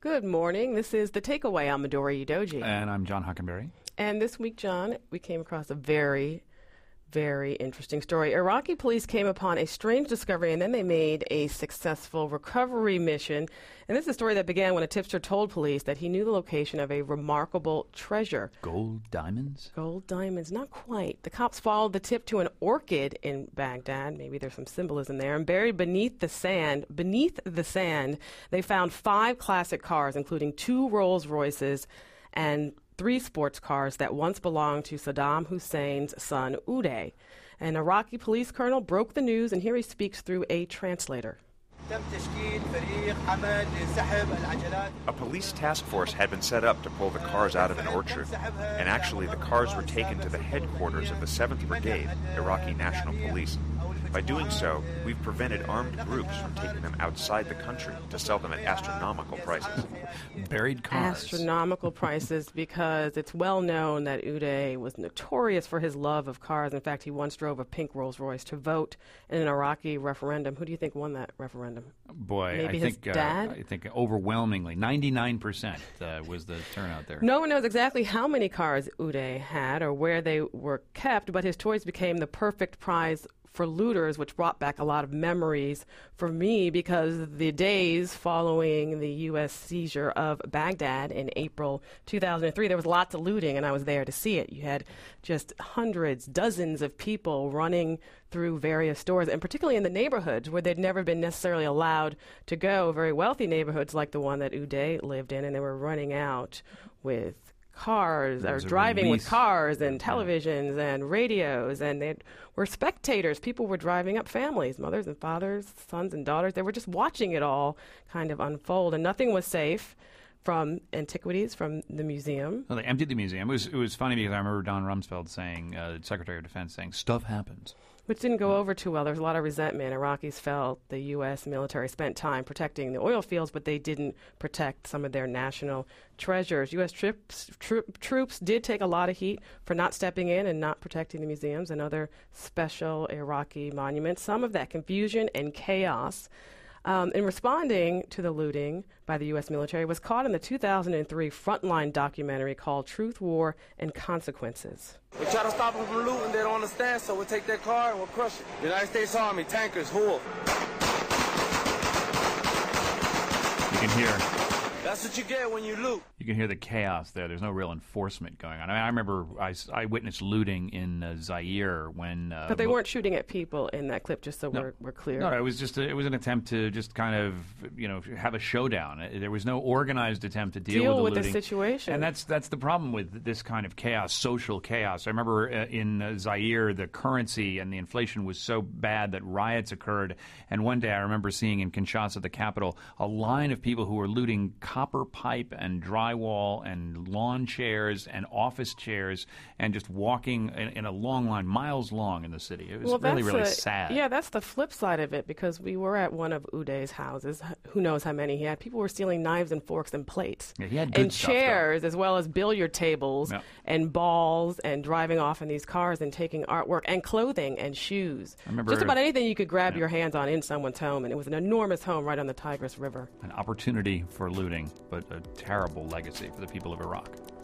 Good morning. This is The Takeaway. I'm Midori Udoji. And I'm John Hockenberry. And this week, John, we came across a very interesting story. Iraqi police came upon a strange discovery, and then they made a successful recovery mission. And this is a story that began when a tipster told police that he knew the location of a remarkable treasure. Gold diamonds? Gold diamonds, not quite. The cops followed the tip to an orchid in Baghdad. Maybe there's some symbolism there. And buried beneath the sand, they found 5 classic cars, including 2 Rolls Royces and 3 sports cars that once belonged to Saddam Hussein's son, Uday. An Iraqi police colonel broke the news, and here he speaks through a translator. A police task force had been set up to pull the cars out of an orchard, and actually the cars were taken to the headquarters of the 7th Brigade, Iraqi National Police. By doing so, we've prevented armed groups from taking them outside the country to sell them at astronomical prices. Buried cars. Astronomical prices, because it's well known that Uday was notorious for his love of cars. In fact, he once drove a pink Rolls Royce to vote in an Iraqi referendum. Who do you think won that referendum? Boy, Maybe his dad? I think overwhelmingly, 99% was the turnout there. No one knows exactly how many cars Uday had or where they were kept, but his toys became the perfect prize for looters, which brought back a lot of memories for me, because the days following the U.S. seizure of Baghdad in April 2003, there was lots of looting, and I was there to see it. You had just hundreds, dozens of people running through various stores, and particularly in the neighborhoods where they'd never been necessarily allowed to go, very wealthy neighborhoods like the one that Uday lived in, and they were running out with cars, or driving with cars and televisions and radios, and they were spectators. People were driving up, families, mothers and fathers, sons and daughters. They were just watching it all kind of unfold, and nothing was safe from antiquities, from the museum. Well, they emptied the museum. It was funny because I remember Don Rumsfeld saying, the Secretary of Defense saying, stuff happens. Which didn't go over too well. There was a lot of resentment. Iraqis felt the U.S. military spent time protecting the oil fields, but they didn't protect some of their national treasures. U.S. troops did take a lot of heat for not stepping in and not protecting the museums and other special Iraqi monuments. Some of that confusion and chaos in responding to the looting by the U.S. military was caught in the 2003 Frontline documentary called Truth, War, and Consequences. We try to stop them from looting, they don't understand, so we'll take their car and we'll crush it. United States Army, tankers, who? You can hear. That's what you get when you loot. You can hear the chaos there. There's no real enforcement going on. I mean, I remember I witnessed looting in Zaire when... but they weren't shooting at people in that clip, just so we're clear. No, it was just it was an attempt to just kind of, have a showdown. There was no organized attempt to deal with the looting. The situation. And that's the problem with this kind of chaos, social chaos. I remember in Zaire, the currency and the inflation was so bad that riots occurred. And one day I remember seeing in Kinshasa, the capital, a line of people who were looting copper pipe and drywall and lawn chairs and office chairs and just walking in a long line, miles long in the city. It was really sad. Yeah, that's the flip side of it, because we were at one of Uday's houses. Who knows how many he had. People were stealing knives and forks and plates. Yeah, he had good and stuff, chairs, as well as billiard tables and balls, and driving off in these cars and taking artwork and clothing and shoes. Just about anything you could grab your hands on in someone's home, and it was an enormous home right on the Tigris River. An opportunity for looting, but a terrible legacy for the people of Iraq.